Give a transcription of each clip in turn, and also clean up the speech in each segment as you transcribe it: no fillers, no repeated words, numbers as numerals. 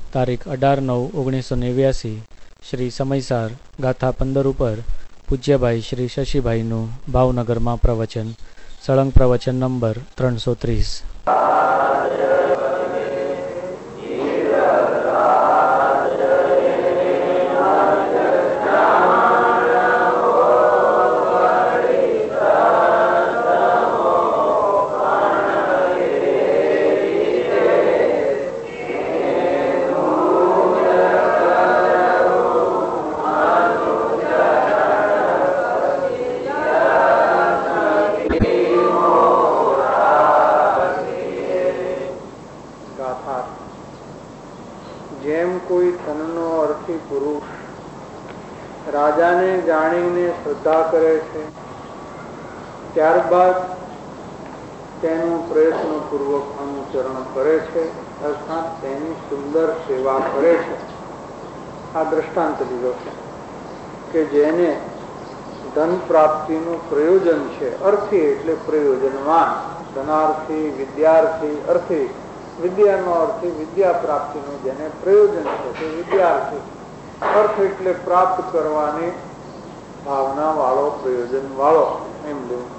તારીખ 18/9/1989 શ્રી સમયસાર ગાથા 15 ઉપર પૂજ્યભાઈ શ્રી શશીભાઈનું ભાવનગરમાં પ્રવચન, સળંગ પ્રવચન નંબર 330. રાજાને જાણીને શ્રદ્ધા કરે છે, ત્યારબાદ તેનું પ્રયત્નપૂર્વક અનુસરણ કરે છે, અર્થાત તેની સુંદર સેવા કરે છે. આ દ્રષ્ટાંત લીધો છે કે જેને ધન પ્રાપ્તિનું પ્રયોજન છે. અર્થી એટલે પ્રયોજનવાન, ધનાર્થી, વિદ્યાર્થી. અર્થી વિદ્યાનો અર્થી વિદ્યા પ્રાપ્તિનું જેને પ્રયોજન છે તે વિદ્યાર્થી. અર્થ એટલે પ્રાપ્ત કરવાની ભાવના વાળો, પ્રયોજન વાળો એમ લેવું.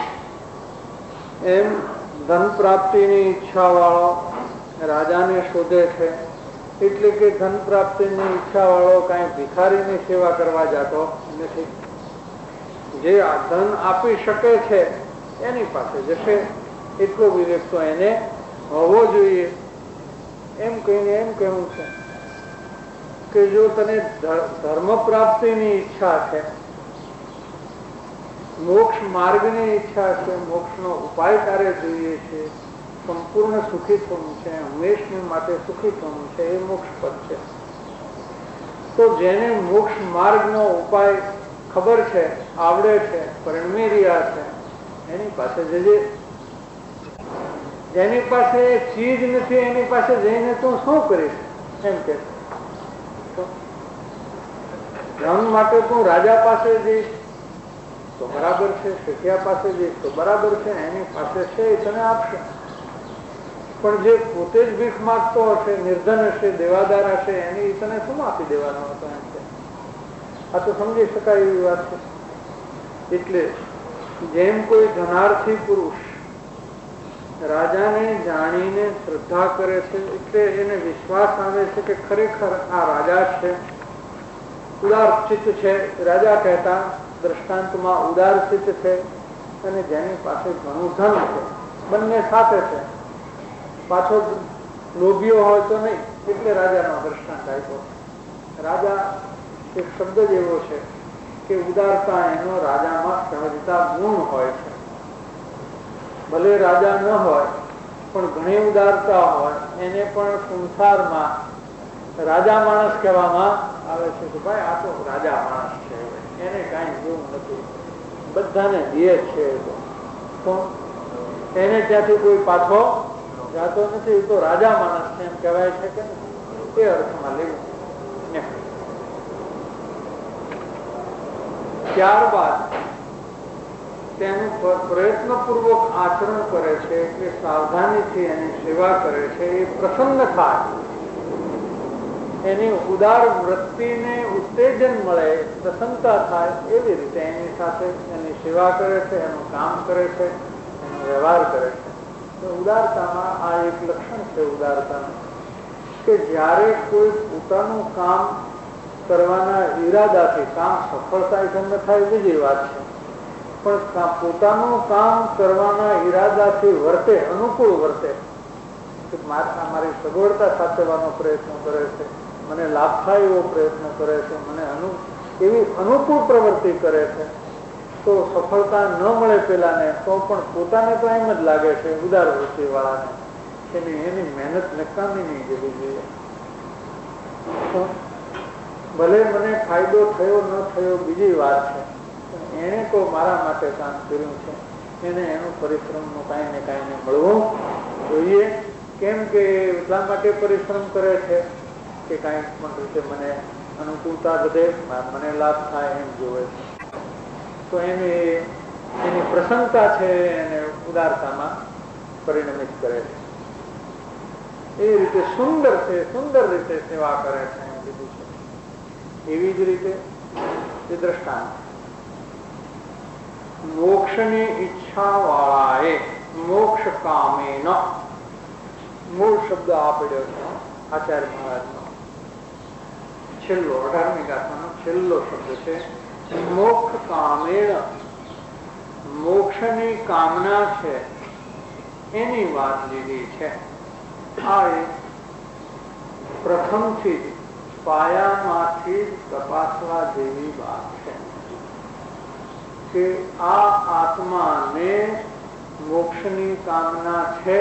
એમ ધન પ્રાપ્તિની ઈચ્છા વાળો રાજાને શોધે છે. એટલે કે ધન પ્રાપ્તિની ઈચ્છા વાળો કઈ ભિખારીની સેવા કરવા જતો નથી. જે આ ધન આપી શકે છે એની પાસે જશે. એટલો વિવેક તો એને હોવો જોઈએ. એમ કહીને એમ કહેવું છે કે જો તને ધર્મ પ્રાપ્તિની ઈચ્છા છે, મોક્ષ માર્ગની ઈચ્છા છે, મોક્ષનો ઉપાય તારે જોઈએ છે, સંપૂર્ણ સુખી થવું છે, હંમેશની માટે સુખી થવું છે, એ મોક્ષ પદ છે. તો જેને મોક્ષ માર્ગનો ઉપાય ખબર છે, આવડે છે, પરણમી રહ્યા છે, એની પાસે જજે. જેની પાસે ચીજ નથી એની પાસે જઈને તું શું કરીશ એમ કે ધન માટે તું રાજા પાસે જઈશ તો બરાબર છે, શેઠિયા પાસે જઈશ તો બરાબર છે, એની પાસે છે એ તને આપશે. પણ જે પોતે જ ભીખ માંગતો હશે, નિર્ધન હશે, દેવાદાર હશે, એની તને શું આપી દેવાનો હતો એમ કે. આ તો સમજી શકાય એવી વાત છે. એટલે જેમ કોઈ ધનાર્થી પુરુષ રાજાને જાણીને શ્રદ્ધા કરે છે, એટલે એને વિશ્વાસ આવે છે કે ખરેખર આ રાજા છે, ઉદાર ચિત્ત છે. રાજા કહેતા દ્રષ્ટાંતમાં ઉદાર ચિત્ત છે, અને જેની પાસે ઘણું ધન છે, બંને સાથે છે. પાછો લોભીઓ હોય તો નહીં, એટલે રાજાનો દ્રષ્ટાંત આપ્યો. રાજા એક શબ્દ જ એવો છે કે ઉદારતા એનો રાજામાં સહજતા ગુણ હોય છે. ભલે રાજા ન હોય પણ ઘણી ઉદારતા હોય, એને પણ સંસારમાં રાજા માણસ કહેવામાં આવે છે કે ભાઈ આ તો રાજા માણસ છે, એને કાંઈ જેવું નથી, બધાને દે છે, તો એને ત્યાંથી કોઈ પાછો જાતો નથી, એ તો રાજા માણસ છે એમ કહેવાય છે કે એ અર્થમાં લેવું. ત્યારબાદ તેનું પ્રયત્નપૂર્વક આચરણ કરે છે, એટલે સાવધાનીથી એની સેવા કરે છે. એ પ્રસન્ન થાય, એની ઉદાર વૃત્તિને ઉત્તેજન મળે, પ્રસન્નતા થાય, એવી રીતે એની સાથે એની સેવા કરે છે, એનું કામ કરે છે, એનો વ્યવહાર કરે છે. તો ઉદારતામાં આ એક લક્ષણ છે ઉદારતાનું, કે જ્યારે કોઈ પોતાનું કામ કરવાના ઈરાદાથી, કામ સફળ થાય કે ન થાય બીજી વાત છે, પણ પોતાનું કામ કરવાના ઈરાદાથી વર્તે, અનુકૂળ વર્તે, મારી સગવડતા સાચવવાનો પ્રયત્ન કરે છે, મને લાભ થાય એવો પ્રયત્ન કરે છે, મને એવી અનુકૂળ પ્રવૃત્તિ કરે છે, તો સફળતા ન મળે પેલાને તો પણ પોતાને તો એમ જ લાગે છે, ઉદાર વૃત્તિ વાળાને, એની મહેનત નકામી નહીં જવી જોઈએ. ભલે મને ફાયદો થયો ન થયો બીજી વાત છે, એને તો મારા માટે કામ કર્યું છે, એને એનું પરિશ્રમનું કાંઈ ને કાંઈને મળવું જોઈએ. કેમ કે એટલા માટે પરિશ્રમ કરે છે કે કાંઈક પણ રીતે મને અનુકૂળતા વધે, મને લાભ થાય એમ જોવે છે. તો એની પ્રસન્નતા છે એને ઉદારતામાં પરિણમિત કરે છે. એ રીતે સુંદર છે, સુંદર રીતે સેવા કરે છે એમ કીધું છે. એવી જ રીતે એ દ્રષ્ટાંત મોક્ષની ઈચ્છા વાળાએ મોક્ષ કામેન, મૂળ શબ્દ આપેલો છે આચાર્ય મહારાજનો, છેલ્લો 18મી ગાથાનો છેલ્લો શબ્દ છે. મોક્ષ કામેણ, મોક્ષની કામના છે એની વાત લીધી છે. આ પ્રથમથી જ પાયામાંથી તપાસવા જેવી વાત છે કે આ આત્માને મોક્ષની કામના છે.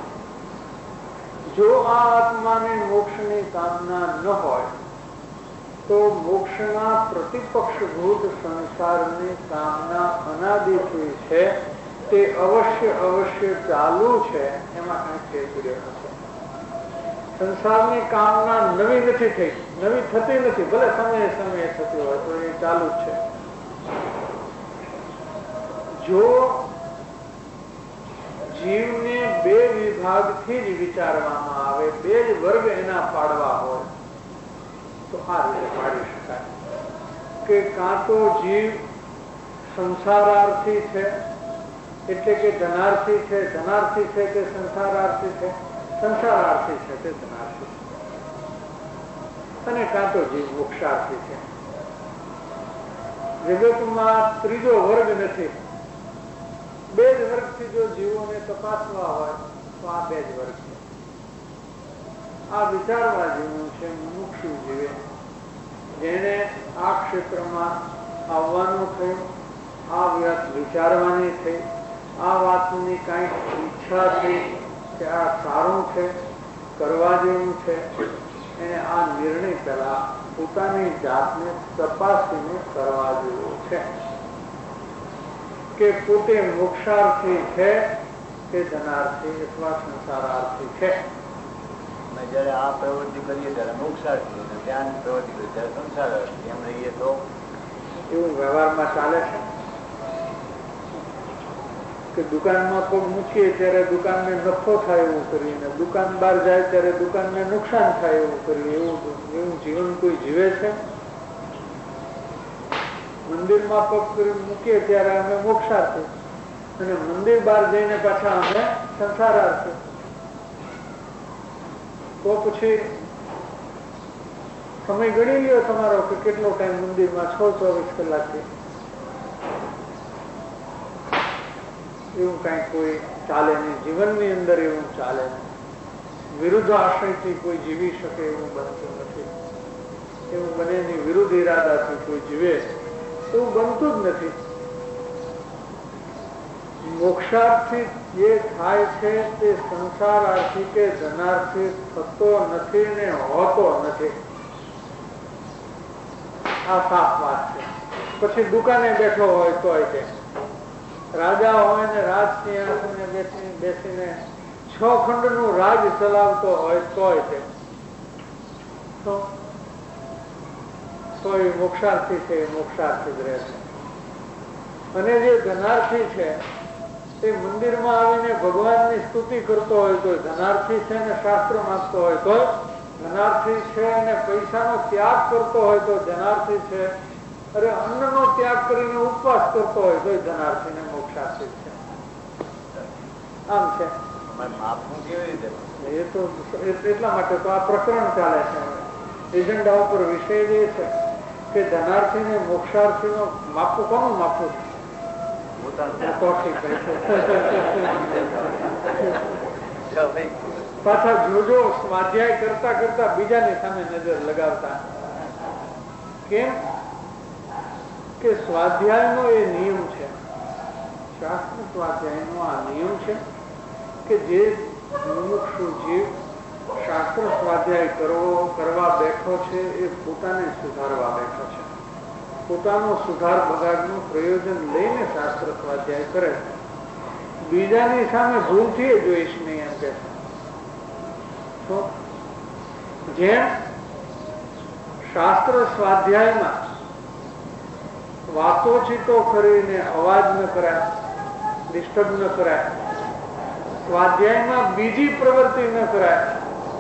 જો આ આત્માને મોક્ષની કામના ન હોય તો મોક્ષના પ્રતિપક્ષભૂત સંસારની કામના અનાદિથી છે, તે અવશ્ય ચાલુ છે. એમાં કઈ ફેરફાર નથી. સંસારની કામના નવી નથી થઈ, નવી થતી નથી. ભલે સમયે સમયે થતી હોય તો એ ચાલુ જ છે. જો જીવને બે વિભાગથી જ વિચારવામાં આવે, બે જ વર્ગ એના પાડવા હોય તો આ રીતે પાડી શકાય કે કાં તો જીવ સંસારાર્થી છે, એટલે કે ધનાર્થી છે, ધનાર્થી છે કે સંસારાર્થી છે, સંસારાર્થી છે તે ધનાર્થી છે, અને કાં તો જીવ મોક્ષાર્થી છે. જગતમાં ત્રીજો વર્ગ નથી. બે જ વર્ગથી જો જીવોને તપાસવા હોય તો આ બે જ વર્ગ છે. આ વિચારવા જેવું છે. મુમુક્ષુ જીવે જેને આ ક્ષેત્રમાં આવવાનું થયું, આ વાત વિચારવાની થઈ, આ વાતની કાંઈક ઈચ્છા થઈ કે આ સારું છે, કરવા જેવું છે, એને આ નિર્ણય પહેલા પોતાની જાતને તપાસીને કરવા જેવો છે કે પોતે મોક્ષાર્થી છે કે ધનાર્થી અથવા સંસારાર્થી છે. જયારે આ પ્રવૃત્તિ કરીએ ત્યારે મોક્ષાર્થી, ધ્યાન પ્રવૃત્તિ કરીએ ત્યારે સંસારાર્થી, એમ રહીએ તો એવું વ્યવહારમાં ચાલે છે કે દુકાનમાં પગ મૂકીએ ત્યારે દુકાનને નફો થાય એવું કરીએ, દુકાન બહાર જાય ત્યારે દુકાનને નુકસાન થાય એવું કરીએ. એવું જીવન કોઈ જીવે છે? મંદિરમાં પગ કરી મૂકીએ ત્યારે અમે મોક્ષાર્થી, અને મંદિર બહાર જઈને પાછા અમે સંસારાર્થી. તો પછી સમય ગણી લ્યો તમારો કે કેટલો ટાઈમ મંદિરમાં 24 કલાકથી. એવું કઈ કોઈ ચાલે નહીં. જીવનની અંદર એવું ચાલે નહીં. વિરુદ્ધ આશયથી કોઈ જીવી શકે એવું બનતું નથી. એવું બને નહીં. વિરુદ્ધ ઈરાદાથી કોઈ જીવે એવું બનતું જ નથી. મોક્ષાર્થી જે થાય છે તે સંસારાર્થી કે ધનાર્થી થતો નથી ને હોતો નથી. આ સાફ વાત છે. પછી દુકાને બેઠો હોય તોય તે રાજા હોય ને રાજસિંહાસને બેસીને 6 ખંડનું રાજ ચલાવતો હોય તોય તે મોક્ષાર્થી છે, મોક્ષાર્થી જ રહે છે. અને જે ધનાર્થી છે તે મંદિરમાં આવીને ભગવાનની સ્તુતિ કરતો હોય તો ધનાર્થી છે, ને શાસ્ત્ર વાંચતો હોય તો ધનાર્થી છે, અને પૈસાનો ત્યાગ કરતો હોય તો ધનાર્થી છે, અરે અન્નનો ત્યાગ કરીને ઉપવાસ કરતો હોય તો ધનાર્થી ને મોક્ષાર્થી છે. આમ છે. એ તો એટલા માટે તો આ પ્રકરણ ચાલે છે. એજન્ડા ઉપર વિષય એ છે કે ધનાર્થી ને મોક્ષાર્થી નો માપવું કોનું માપવું છે? પાછા જોજો સ્વાધ્યાય કરતા કરતા બીજાની સામે નજર લગાવતા. કેમ કે સ્વાધ્યાયનો એ નિયમ છે, શાસ્ત્ર સ્વાધ્યાયનો આ નિયમ છે કે જે મુમુક્ષુ જીવ શાસ્ત્ર સ્વાધ્યાય કરવા બેઠો છે એ પોતાને સુધારવા બેઠો છે. પોતાનો સુધાર બગાડનું પ્રયોજન લઈને શાસ્ત્ર સ્વાધ્યાય કરે. બીજાની સામે ભૂલથી જોઈશ નહીં એમ કે તો જેમ શાસ્ત્ર સ્વાધ્યાયમાં વાતોચીતો કરીને અવાજ ન કરાય, ડિસ્ટર્બ ન કરાય, સ્વાધ્યાયમાં બીજી પ્રવૃત્તિ ન કરાય,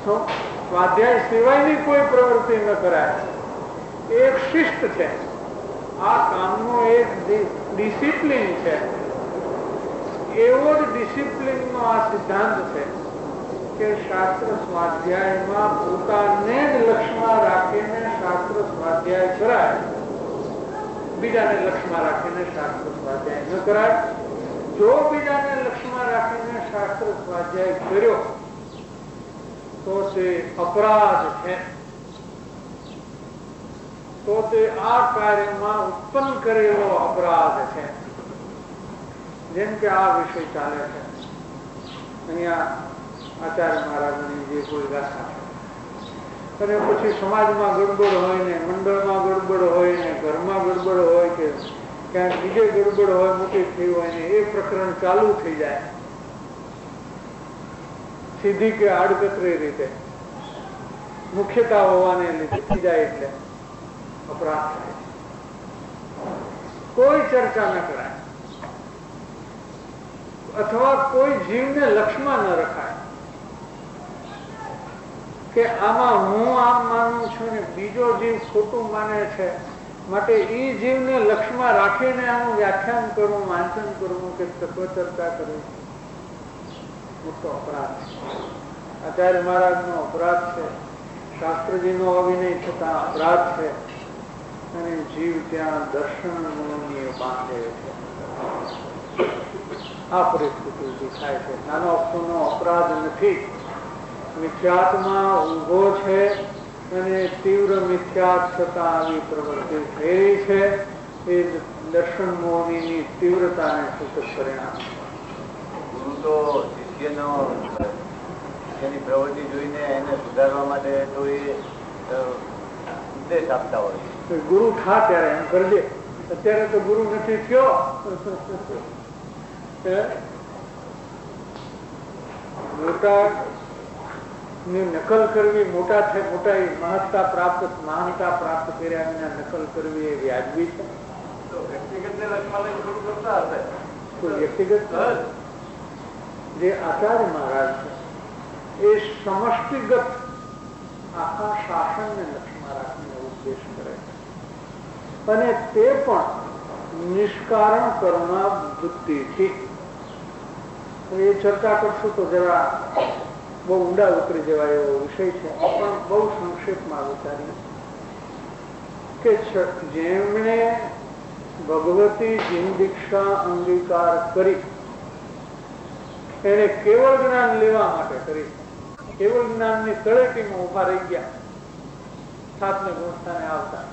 સ્વાધ્યાય સિવાયની કોઈ પ્રવૃત્તિ ન કરાય. એ એક શિસ્ત છે, આ કામનો એક ડિસિપ્લિન છે. એવો જ ડિસિપ્લિનનો આ સિદ્ધાંત છે કે શાસ્ત્ર સ્વાધ્યાયમાં પોતાને જ લક્ષ્યમાં રાખીને શાસ્ત્ર સ્વાધ્યાય કરાય, બીજાને લક્ષ્યમાં રાખીને શાસ્ત્ર સ્વાધ્યાય ન કરાય. જો બીજાને લક્ષ્યમાં રાખીને શાસ્ત્ર સ્વાધ્યાય કર્યો તો તે અપરાધ છે, તો તે આ કાર્યમાં ઉત્પન્ન કરેલો અપરાધ છે. જેમ કે આ વિષય ચાલે છે અહીંયા આચાર્ય મહારાજની જે કોઈ ગાથા છે, અને પછી સમાજમાં ગડબડ હોય ને, મંડળમાં ગડબડ હોય ને, ઘરમાં ગડબડ હોય કે ક્યાંક બીજે ગડબડ હોય, મોટી થઈ હોય ને, એ પ્રકરણ ચાલુ થઈ જાય સીધી કે આડકતરી રીતે, મુખ્યતા હોવાને લીધે થઈ જાય, એટલે અપરાધ થાય. કોઈ ચર્ચા ન કરાય અથવા કોઈ જીવને લક્ષ્યમાં ન રખાય કે આમાં હું આમ માનું છું ને બીજો જીવ ખોટું માને છે, માટે એ જીવને લક્ષ્યમાં રાખીને આનું વ્યાખ્યાન કરવું, વાંચન કરવું કે તત્વચર્ચા કરવી મોટો અપરાધ છે. આચાર્ય મહારાજનો અપરાધ છે, શાસ્ત્રજીનો અવિનય થતા અપરાધ છે, અને જીવ ત્યાં દર્શન બાંધે છે. આ પરિસ્થિતિ ઉભી થાય છે. નાનો અક્ષરનો અપરાધ નથી, મિથ્યાત્મા ઊભો છે અને તીવ્ર મિથ્યાત છતાં આવી પ્રવૃત્તિ થઈ છે. એ દર્શન મોહની તીવ્રતાને સૂચક પરિણામ. ગુરુ તો શિષ્યની પ્રવૃત્તિ જોઈને એને સુધારવા માટે તો એ ઉપદેશ આપતા હોય. ગુરુ થા ત્યારે એમ કરજે. અત્યારે તો ગુરુ નથી થયો. મોટા ની નકલ કરવી, મોટા મહત્તા પ્રાપ્ત કર્યા વિના નકલ કરવી એ વ્યાજબી છે. વ્યક્તિગત ને લક્ષ્મણ ગુરુ કરતા હશે. કોઈ વ્યક્તિગત જે આચાર્ય મહારાજ છે એ સમષ્ટિગત આખા શાસનને લક્ષ્યમાં રાખીને ઉપદેશ કરે છે, અને તે પણ નિષ્કારણ કરુણા બુદ્ધિથી. એ ચર્ચા કરશું તો જરા બહુ ઊંડા ઉતરી જવાય એવો વિષય છે, પણ બહુ સંક્ષેપમાં વિચારીએ કે જેમણે ભગવતી જીન દીક્ષા અંગીકાર કરી એને કેવળ જ્ઞાન લેવા માટે કરી, કેવળ જ્ઞાનની તળેટીમાં ઉભા રહી ગયા સાતને ગુણસ્થાને આવતા,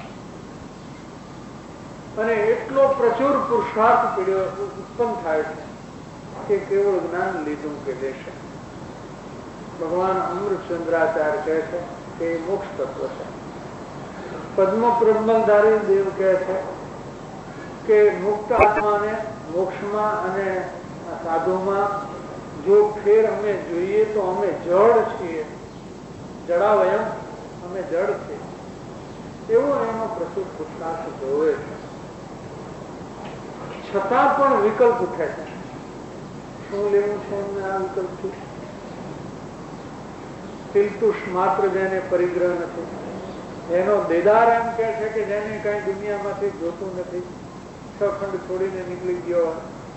અને એટલો પ્રચુર પુરુષાર્થ ઉત્પન્ન થાય છે કે કેવળ જ્ઞાન લીધું કે લેશે. ભગવાન અમૃતચંદ્રાચાર્ય કહે છે કે એ મોક્ષ તત્વ છે. પદ્મ પ્રબલધારી દેવ કહે છે કે મુક્ત આત્માને મોક્ષમાં અને સાધુમાં જો ફેર અમે જોઈએ તો અમે જડ છીએ, જડાવયમ, અમે જડ છીએ, એવો એનો પ્રચુર પુરુષાર્થ જોવે છે. છતાં પણ વિકલ્પ ઉઠે છે. શું લેવું છે એમને આ વિકલ્પથી? તિલતુષ માત્ર જેને પરિગ્રહ નથી, એનો દેદાર એમ કે છે કે જેને કઈ દુનિયામાંથી જોતું નથી, છ ખંડ છોડીને નીકળી ગયો,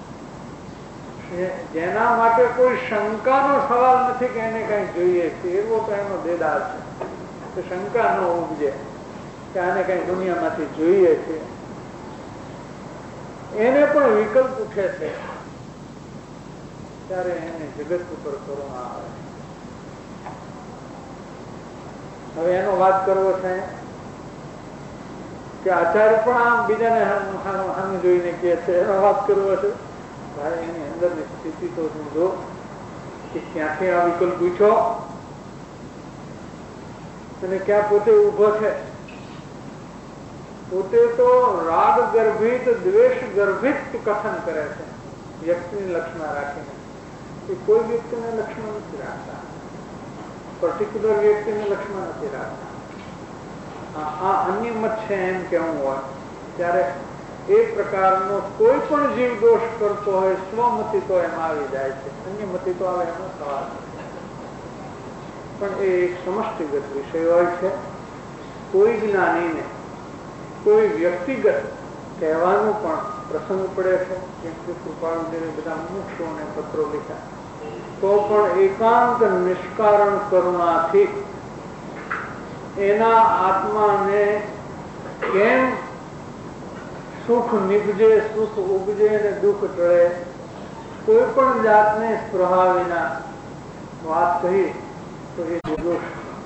જેના માટે કોઈ શંકાનો સવાલ નથી કે એને કઈ જોઈએ છે, એવો તો એનો દેદાર છે. શંકા ન ઉપજે કે આને કઈ દુનિયામાંથી જોઈએ છે. એને પણ વિકલ્પ ઉઠે છે ત્યારે એને જગત ઉપર કરવામાં આવે. હવે એનો વાત કરવો છે કે આચાર્ય પણ આમ બીજાને સામે જોઈને કહે છે, એનો વાત કરવો છે. ભાઈ એની અંદરની સ્થિતિ તો સમજો કે ક્યાંથી આ વિકલ્પ પૂછ્યો અને ક્યાં પોતે ઉભો છે. પોતે તો રાગ ગર્ભિત, દ્વેષ ગર્ભિત કથન કરે છે વ્યક્તિને લક્ષ્યમાં રાખીને. એ કોઈ વ્યક્તિને લક્ષ્યમાં નથી રાખતા, પર્ટિક્યુલર વ્યક્તિને લક્ષ્યમાં નથી રાખતા. આ અન્ય મત છે એમ કેવું હોય ત્યારે એ પ્રકારનો કોઈ પણ જીવ દોષ કરતો હોય સ્વમતી તો એમાં આવી જાય છે, અન્ય મતી તો આવે એનો સવાલ. પણ એ એક સમષ્ટિગત વિષય હોય છે. કોઈ જ્ઞાનીને કોઈ વ્યક્તિગત કહેવાનું પણ પ્રસંગ પડે છે. જેમ કે કૃપાળુદેવે બધા મુમુક્ષુઓને પત્રો લખ્યા, તો પણ એકાંત નિષ્કારણ કરુણાથી એના આત્માને કેમ સુખ નિપજે, સુખ ઉગજે અને દુઃખ ટળે, કોઈ પણ જાતને સ્પૃહા વિના વાત કહી તો એ નિર્દોષ.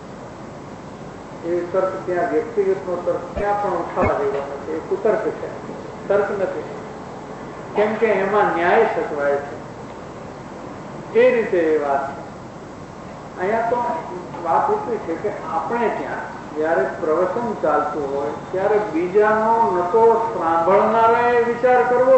એ તર્ક ત્યાં વ્યક્તિગતનો તર્ક ત્યાં પણ ઉઠાવવા જેવો નથી. એ કુતર્ક છે, તર્ક નથી. કેમ કે એમાં ન્યાય સચવાય છે. એ રીતે એ વાત છે. અહીંયા તો વાત એટલી છે કે આપણે ત્યાં જયારે પ્રવચન ચાલતું હોય ત્યારે બીજાનો ન તો સાંભળનારાએ વિચાર કરવો,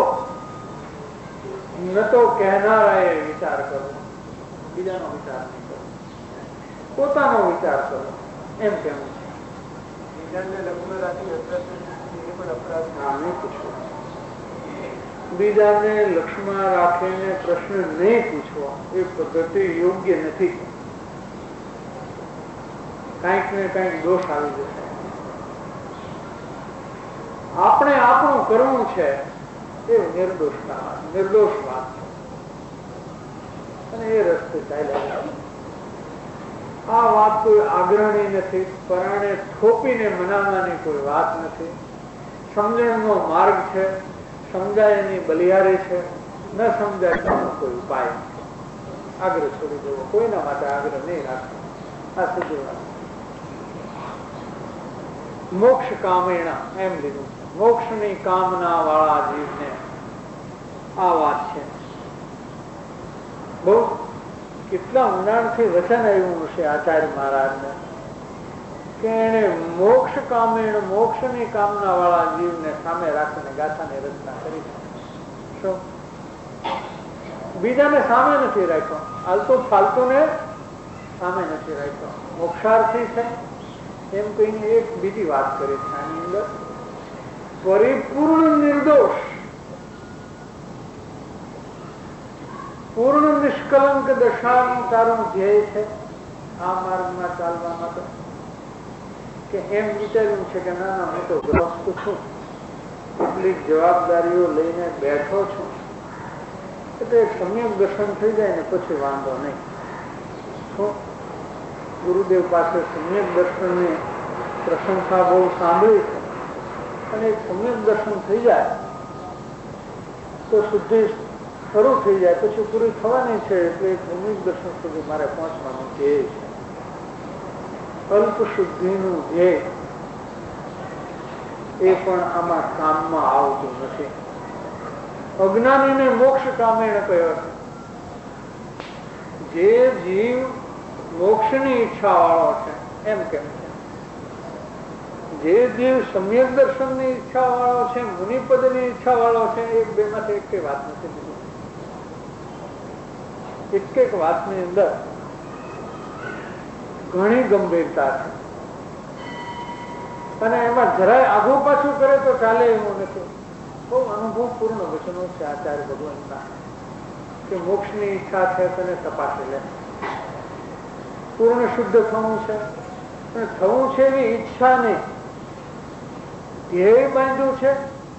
ન તો કહેનારાએ વિચાર કરવો. બીજાનો વિચાર નહીં કરવો, પોતાનો વિચાર કરવો. એમ કેવું છે. બીજાને લગ્ન રાખી નહીં પૂછવો, બીજાને લક્ષ્યમાં રાખીને પ્રશ્ન નહીં પૂછવો, એ પદ્ધતિ યોગ્ય નથી. કંઈક ને કંઈક દોષ આવી જશે. આપણે આપણું કરવું છે એ નિર્દોષતા, નિર્દોષ વાત છે અને એ રસ્તે ચાલ્યા. આ વાત કોઈ આગ્રહની નથી, પરાણે થોપીને મનાવવાની કોઈ વાત નથી. સમજણનો માર્ગ છે, સમજાય એની બલિહારી છે, ન સમજાય તો કોઈ ઉપાય નથી. આગ્રહ છોડી દેવો, કોઈના માટે આગ્રહ નહીં રાખવો. આ સીધી વાત. મોક્ષ કામેણા એમ લીધું, મોક્ષની કામના વાળા જીવને આ વાત છે. બહુ કેટલા ઊંડાણથી વચન આવ્યું હશે આચાર્ય મહારાજને કે એને મોક્ષ કામેણ, મોક્ષની કામના વાળા જીવને સામે રાખીને ગાથાની રચના કરી. શું બીજાને સામે નથી રાખ્યો, આલતો ફાલતુને સામે નથી રાખ્યો. મોક્ષાર્થી છે એમ કહીને એક બીજી વાત કરી છે આની અંદર. પરિપૂર્ણ નિર્દોષ, પૂર્ણ નિષ્કલંક દશાનું તારું ધ્યેય છે આ માર્ગમાં ચાલવા માટે. કે એમ વિચાર્યું છે કે ના ના, હું તો ગ્રસ્ત છું, કેટલીક જવાબદારીઓ લઈને બેઠો છું, એટલે એક સમ્યક દર્શન થઈ જાય ને પછી વાંધો નહીં. શું ગુરુદેવ પાસે સમ્યક દર્શનની પ્રશંસા બહુ સાંભળી છે, અને એક સમ્યક દર્શન થઈ જાય તો શુદ્ધિ શરૂ થઈ જાય, પછી પૂરી થવાની છે. એટલે એક સમ્યક દર્શન સુધી મારે પહોંચવાનું ધ્યેય છે. અલ્પ શુદ્ધિનું ધ્યેય એ પણ આમાં કામમાં આવતું નથી. અજ્ઞાનીને મોક્ષ કામેણ કહ્યો છે. જે જીવ મોક્ષની ઈચ્છા વાળો છે એમ કેમ છે. જે જીવ સમ્યક દર્શનની ઈચ્છા વાળો છે, મુનિપદની ઈચ્છા વાળો છે, એક બે માંથી એક વાત નથી. એક વાતની અંદર ઘણી ગંભીરતા છે અને એમાં જરાય આઘું પાછું કરે તો ચાલે એવું નથી. બહુ અનુભવપૂર્ણ વચનો છે આચાર્ય ભગવાનના કે મોક્ષની ઈચ્છા છે તેને તપાસી લે. પૂર્ણ શુદ્ધ થવું છે અને થવું છે એવી ઈચ્છા નહીં, ધ્યેય બાંધ્યું છે.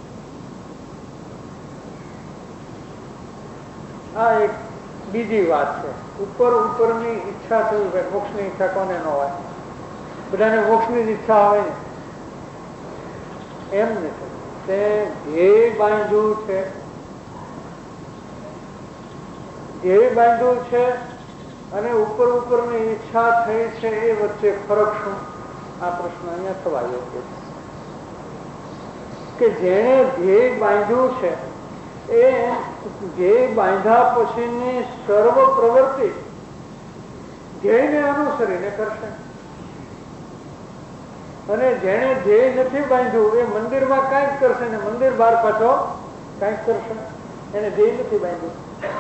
આ એક બીજી વાત છે. ઉપરની ઈચ્છા થયું કે મોક્ષની ઈચ્છા કોને ન હોય? બધાને મોક્ષની જ ઈચ્છા હોય ને, એમ નથી. તે ધ્યેય બાંધ્યું છે, ધ્યેય બાંધ્યું છે અને ઉપરની ઈચ્છા થઈ છે, એ વચ્ચે ફરક શું? આ પ્રશ્ન અહીંયા થવા યોગ્ય છે કે જેણે ધ્યેય બાંધ્યું છે એ ધ્યેય બાંધ્યા પછીની સર્વ પ્રવૃત્તિ ધ્યેયને અનુસરીને કરશે, અને જેણે ધ્યેય નથી બાંધ્યું એ મંદિરમાં કાંઈક કરશે ને મંદિર બહાર પાછો કાંઈક કરશે. એને ધ્યેય નથી બાંધ્યું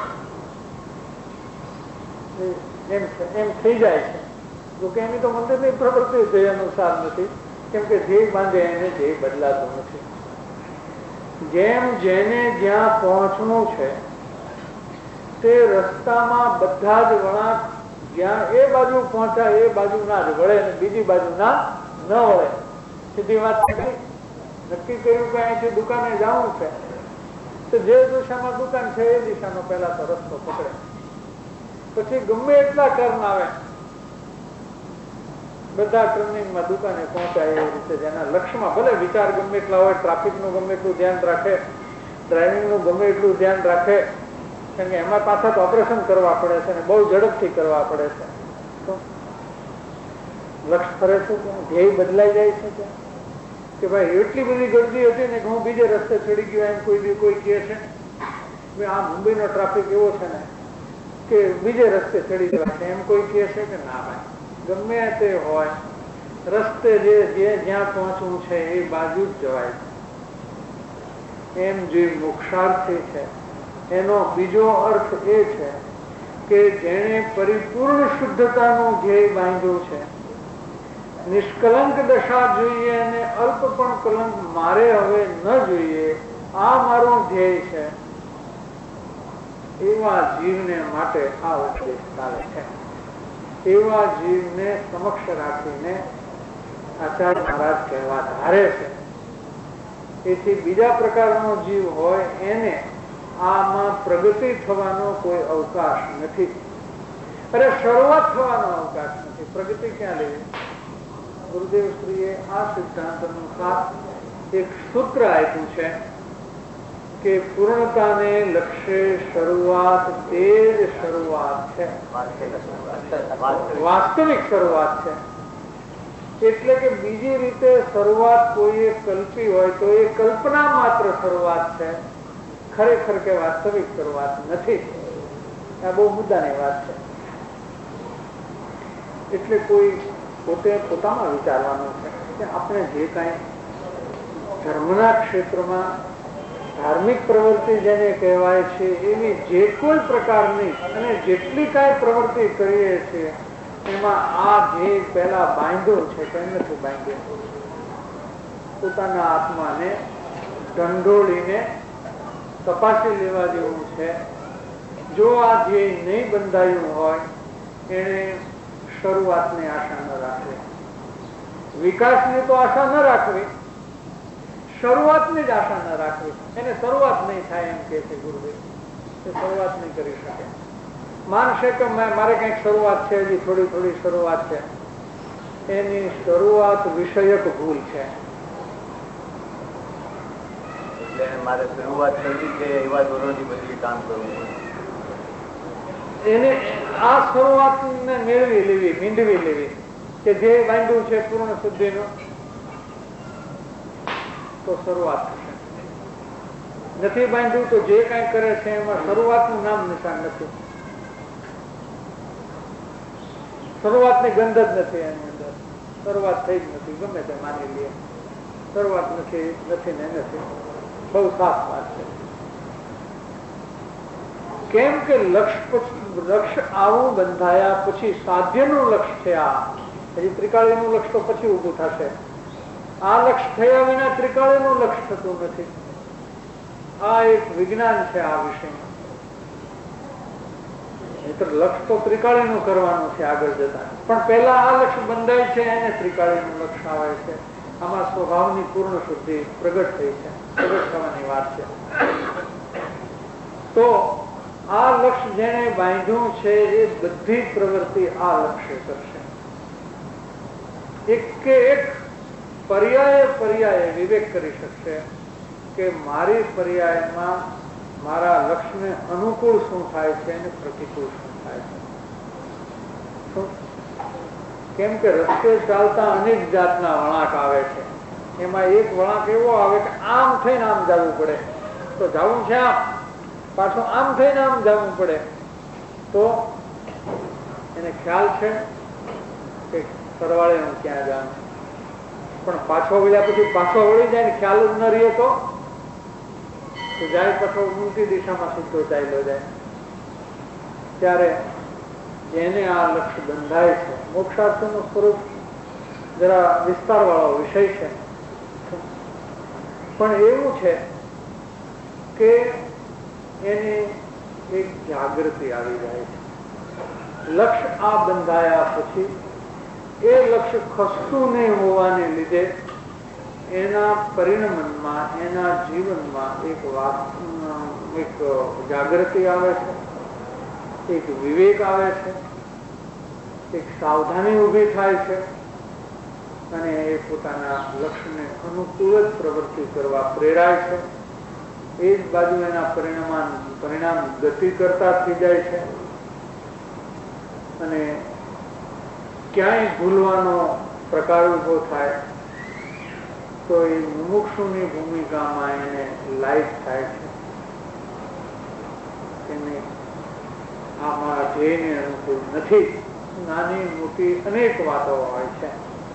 એમ થઈ જાય છે. જોકે એની તો મંદિરની પ્રવૃત્તિ ધ્યેય અનુસાર નથી, કેમ કે ધ્યેય બાંધે એને ધ્યેય બદલાતું નથી. જેમ જેને જ્યાં પહોંચવું છે તે રસ્તામાં બધા જ વળાંક જ્યાં એ બાજુ પહોંચાય એ બાજુ ના જ વળે અને બીજી બાજુ ના ન વળે. સીધી વાત નક્કી કર્યું કે અહીંથી દુકાને જવું છે તો જે દિશામાં દુકાન છે એ દિશાનો પહેલા તો રસ્તો પકડે. પછી ગમે એટલા ટર્ન આવે બધા ટર્નિંગમાં દુકાને પહોંચાય એવી રીતે જેના લક્ષ્યમાં ભલે વિચાર ગમે એટલા હોય, ટ્રાફિકનું ગમે એટલું ધ્યાન રાખે, ડ્રાઇવિંગનું ગમે એટલું ધ્યાન રાખે, કારણ કે એમાં પાછા તો ઓપરેશન કરવા પડે છે અને બહુ ઝડપથી કરવા પડે છે. તો લક્ષ્ય ફરે છે ધ્યેય બદલાઈ જાય છે કે ભાઈ એટલી બધી ગરદી હતી ને કે હું બીજે રસ્તે ચડી ગયો એમ કોઈ કહે છે. આ મુંબઈનો ટ્રાફિક એવો છે ને કે બીજે રસ્તે ચડી જવાય છે એમ કોઈ કહે છે કે ના ભાઈ, ગમે તે હોય રસ્તે જે જ્યાં પહોંચવું છે એ બાજુ જ જવાય છે. એમ જે મોક્ષાર્થી છે એનો બીજો અર્થ એ છે કે જેણે પરિપૂર્ણ શુદ્ધતાનું ધ્યેય બાંધ્યું છે, નિષ્કલંક દશા જોઈએ અને અલ્પ પણ કલંક મારે હવે ન જોઈએ, આ મારું ધ્યેય છે, એવા જીવને માટે આ ઉપદેશ ચાલે છે. એવા જીવને સમક્ષ રાખીને આચાર્ય મહારાજ કહેવા ધારે છે. તેથી બીજા પ્રકારનો જીવ હોય એને આમાં પ્રગતિ થવાનો કોઈ અવકાશ નથી. અરે શરૂઆત થવાનો અવકાશ નથી. પ્રગતિ ક્યાં લેવી? ગુરુદેવ શ્રીએ આ સિદ્ધાંત અનુસાર એક સૂત્ર આપ્યું છે કે પૂર્ણતાને લક્ષ્ય શરૂઆત તે જ શરૂઆત છે, વાસ્તવિક શરૂઆત છે. એટલે કે બીજી રીતે શરૂઆત કોઈએ કલ્પી હોય તો એ કલ્પના માત્ર શરૂઆત છે, ખરેખર કે વાસ્તવિક શરૂઆત નથી. આ બહુ મુદ્દાની વાત છે. એટલે કોઈ પોતે પોતામાં વિચારવાનું છે કે આપણે જે કાંઈ ધર્મના ક્ષેત્રમાં ધાર્મિક પ્રવૃત્તિ જેને કહેવાય છે એવી જે કોઈ પ્રકારની અને જેટલી કાંઈ પ્રવૃત્તિ કરીએ છીએ એમાં આ ધ્યેય પહેલા બાંધ્યો છે કે નથી બાંધ્યો. પોતાના આત્માને ઢંઢોળીને તપાસી લેવા જેવું છે. જો આ ધ્યેય નહીં બંધાયું હોય એને શરૂઆતની આશા ન રાખવી, વિકાસની તો આશા ન રાખવી, શરૂઆતની જ આશા ન રાખવી. એને શરૂઆત નહીં થાય એમ કે છે ગુરુદેવ, એ શરૂઆત નહીં કરી શકે. માનશે કે મારે કંઈક શરૂઆત છે, હજી થોડી થોડી શરૂઆત છે, એની શરૂઆત વિષયક ભૂલ છે. એટલે મારે શરૂઆત કરવી છે એવા ધોરણથી બધી કામ કરવું. એને આ શરૂઆતને મેળવી લેવી, મીંડવી લેવી કે જે બાંધ્યું છે પૂર્ણ શુદ્ધિનું તો શરૂઆત થશે. નથી બાંધ્યું તો જે કાંઈ કરે છે એમાં શરૂઆતનું નામ નિશાન નથી, શરૂઆતની ગંધ જ નથી એની અંદર. શરૂઆત થઈ જ નથી, ગમે તે માની લઈએ શરૂઆત નથી ને નથી. બહુ સાફ વાત છે. કેમ કે લક્ષ્ય આવું બંધાયા પછી સાધ્યનું લક્ષ્ય છે. આ હજી ત્રિકાળીનું લક્ષ્ય તો પછી ઉભું થશે. આ લક્ષ્ય થયા વિના ત્રિકાળીનું લક્ષ્ય થતું નથી. આ એક વિજ્ઞાન છે આ વિષયમાં. લક્ષ્ય તો ત્રિકાળીનું કરવાનું છે આગળ જતા, પણ પહેલા આ લક્ષ્ય બંધાય છે એને ત્રિકાળીનું લક્ષ્ય આવે છે. આમાં સ્વભાવની પૂર્ણ શુદ્ધિ પ્રગટ થઈ છે, પ્રગટ થવાની વાત છે. તો આ લક્ષ્ય જેને બાંધ્યું છે એ બધી પ્રવૃત્તિ આ લક્ષ્ય કરશે. એક કે એક પર્યાય વિવેક કરી શકશે કે મારી પર્યાયમાં મારા લક્ષ્યને અનુકૂળ શું થાય છે અને પ્રતિકૂળ શું થાય છે. કેમ કે રસ્તે ચાલતા અનેક જાતના વળાંક આવે છે. એમાં એક વળાંક એવો આવે કે આમ થઈને આમ જવું પડે તો જવું છે, આમ પાછું આમ થઈને આમ જવું પડે તો એને ખ્યાલ છે કે સરવાળે હું ક્યાં જાઉં. પણ પાછો વળ્યા પછી પાછો વળી જાય ને ખ્યાલ જ ન રહે તો જાય પાછો ઉલટી દિશામાં સીધો ચાલ્યો જાય. ત્યારે જેને આ લક્ષ્ય બંધાય છે, મોક્ષાર્થનું સ્વરૂપ જરા વિસ્તાર વાળો વિષય છે, પણ એવું છે કે એની એક જાગૃતિ આવી જાય છે. લક્ષ્ય આ બંધાયા પછી એ લક્ષ્ય ખસતું નહીં હોવાને લીધે એના પરિણમનમાં, એના જીવનમાં એક જાગૃતિ આવે છે, એક વિવેક આવે છે, એક સાવધાની ઊભી થાય છે અને એ પોતાના લક્ષ્યને અનુકૂળ જ પ્રવૃત્તિ કરવા પ્રેરાય છે. એ જ બાજુ એના પરિણામ ગતિ કરતા થઈ જાય છે અને ક્યાંય ભૂલવાનો પ્રકાર ઉભો થાય તો એ મુમુક્ષુની ભૂમિકામાં એને લાઈટ થાય છે. એને આ મારા ધ્યેયને અનુકૂળ નથી. નાની મોટી અનેક વાતો હોય છે,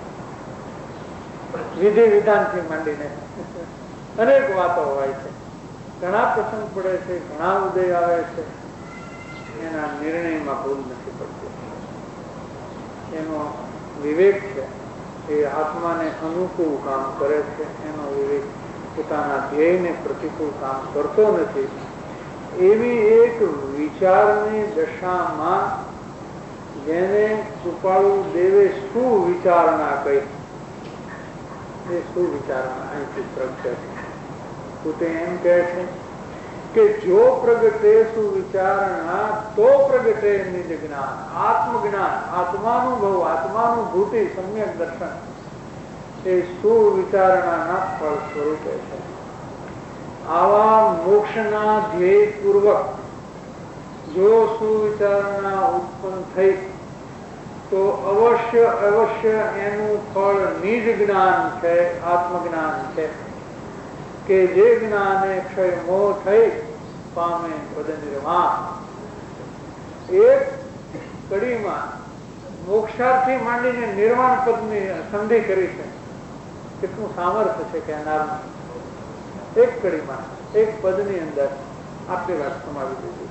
વિધિ વિધાનથી માંડીને અનેક વાતો હોય છે. ઘણા પ્રસંગ પડે છે, ઘણા ઉદય આવે છે, એના નિર્ણયમાં ભૂલ નથી પડતી. એનો વિવેક છે એ આત્માને અનુકૂળ કામ કરે છે. એનો વિવેક પોતાના ધ્યેયને પ્રતિકૂળ કામ કરતો નથી. એવી એક વિચારની દશામાં જેને કૃપાળુ દેવે સુવિચારણા કહી, એ સુવિચારણા અહીંથી પ્રગટે છે. પોતે એમ કહે છે કે જો પ્રગટે સુવિચારણા તો પ્રગટે નિજ જ્ઞાન. આત્મજ્ઞાન, આત્માનુભવ, આત્માનુભૂતિ, સમ્યક દર્શન એ સુવિચારણાના ફળ સ્વરૂપે છે. આવા મોક્ષના ધ્યેય પૂર્વક જો સુવિચારણા ઉત્પન્ન થઈ તો અવશ્ય એનું ફળ નિજ જ્ઞાન છે, આત્મજ્ઞાન છે કે જે જ્ઞાને ક્ષય મોહ થઈ પામે પદ નિર્વાણ. એક કડીમાં મોક્ષાર્થી માંડીને નિર્વાણ પદની સંધિ કરી છે. કેટલું સામર્થ્ય છે કહેનારનું. એક કડીમાં, એક પદની અંદર આપણી વાત સમાવી દીધી.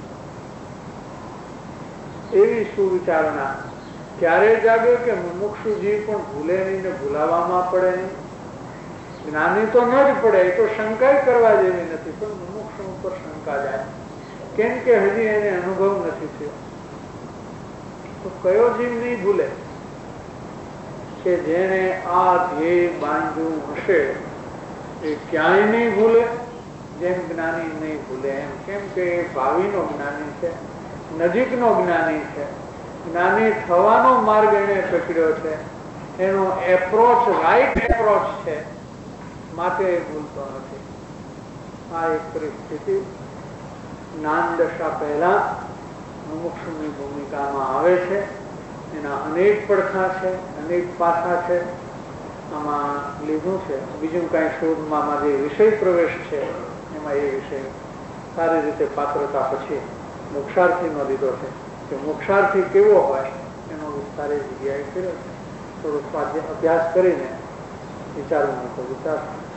એવી સુવિચારણા ક્યારે જાગે કે મુમુક્ષુજી પણ ભૂલે નહીં ને ભૂલાવામાં પડે નહીં. જ્ઞાની તો ન જ પડે, એ તો શંકા કરવા જેવી નથી, પણ મુમુક્ષુ ઉપર શંકા જાય. કેમ કે હજી એને અનુભવ નથી થયો. તો કયો જીવ નહીં ભૂલે કે જેને આ ધ્યેય બાંધ્યું હશે એ ક્યાંય નહીં ભૂલે, જેમ જ્ઞાની નહીં ભૂલે એમ. કેમ કે એ ભાવિનો જ્ઞાની છે, નજીકનો જ્ઞાની છે. જ્ઞાની થવાનો માર્ગ એને પકડ્યો છે, એનો એપ્રોચ રાઈટ એપ્રોચ છે, માટે એ ભૂલતો નથી. આ એક પરિસ્થિતિ જ્ઞાન દશા પહેલા મુમુક્ષુની ભૂમિકામાં આવે છે. એના અનેક પડખા છે, અનેક પાસા છે. આમાં લીધું છે બીજું કઈ શોધમાં જે વિષય પ્રવેશ છે એમાં એ વિષય સારી રીતે પાત્રતા પછી મોક્ષાર્થીનો લીધો છે કે મોક્ષાર્થી કેવો હોય એનો વિસ્તારે જગ્યાએ કર્યો છે. થોડો અભ્યાસ કરીને વિચારવાનો તો વિચાર.